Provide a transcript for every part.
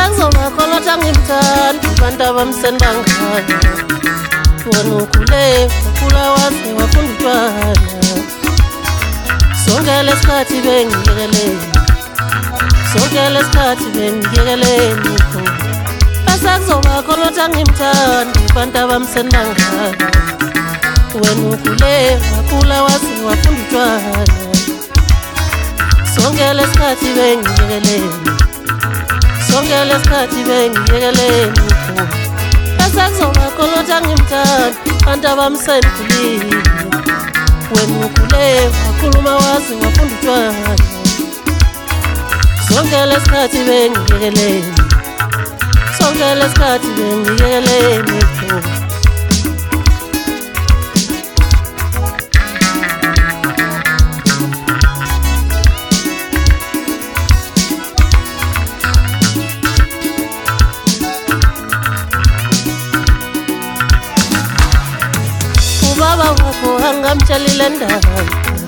Basakuzoba khona ngimthanda abantu abamsendangana wena ukhule wakhula waze wafunda utshwala sonke lesikhathi bengiyekeleni sonke lesikhathi bengiyekeleni basakuzoba khona ngimthanda abantu abamsendangana wena ukhule wakhula waze wafunda utshwala sonke lesikhathi bengiyekeleni sonke lesikhathi bengiyekeleni basakuzoba khona ngimthanda abantu abamsendulile wena ukhule wakhuluma waze wafunda utshwala sonke lesikhathi bengiyekeleni sonke lesikhathi bengiyekeleni Baba wakho angamtshalile ndaba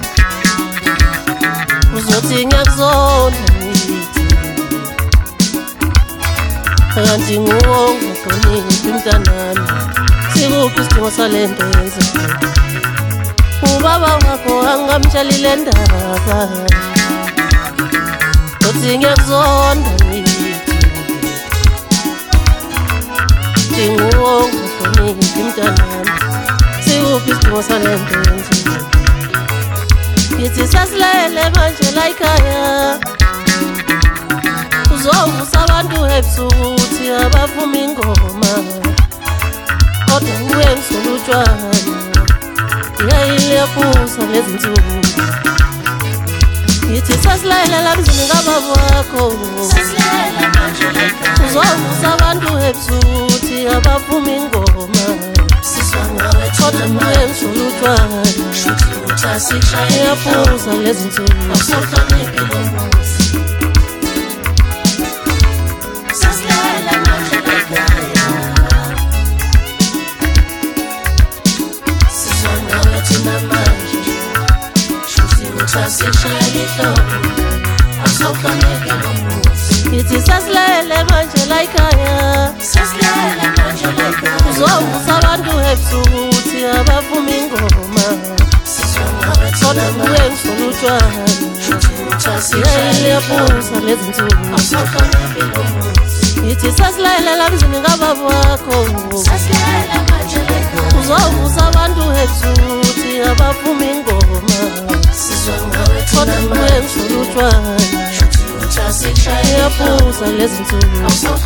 uzothi ngiyakuzona ngithi kanti nguwonke qonile mntanami sikuphi isidingo salento yenza ubaba wakho angamtshalile ndaba uzothi ngiyakuzona ngithi nguwonke qonile mntanami sikuphi isidingo salento yenza yithi sasilele manje la ekhaya uzovusa abantu ebusuku uthi abavuma ingoma kodwa uwe ngisola utshwala iyayiliyaphuza lezi nsuku yithi sasilele la mzini kababa wakho uzovusa abantu ebusuku uthi abavuma ingoma kodwa uwe ngisola utshwala iyaphuza lezi nsuku yithi sasilele manje la ekhaya uzovusa abantu ebusuku uthi abavuma ingoma kodwa uwe ngisola utshwala iyayiliyaphuza lezi nsuku yithi sasilele la mzini kababa wakho uzovusa abantu ebusuku uthi abavuma ingoma kodwa uwe ngisola utshwala iyaphuza lezi nsuku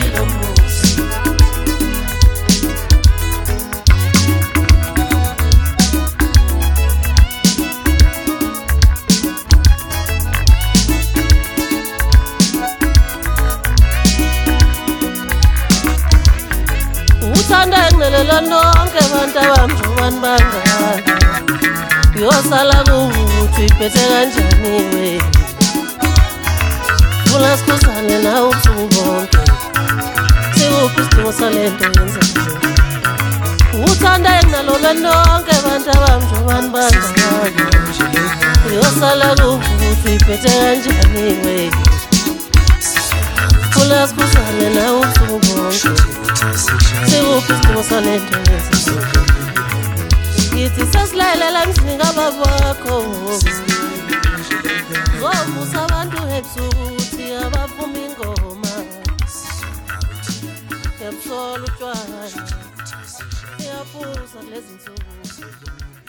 uthanda nginelela nonke abantu abamjobani bangani uyosala kuthi iphethe kanjani we funa sikhuzane nawe ubusuku bonke sikuphi isidingo salento yenza uthanda nginelela nonke abantu abamjobani bangani uyosala kuthi iphethe kanjani we funa sikhuzane nawe ubusuku bonke sikuphi isidingo salento yenza yithi sasilele la mzini kababa wakho uzovusa abantu ebusuku uthi abavuma ingoma yabusola utshwala iyaphuza lezi nsuku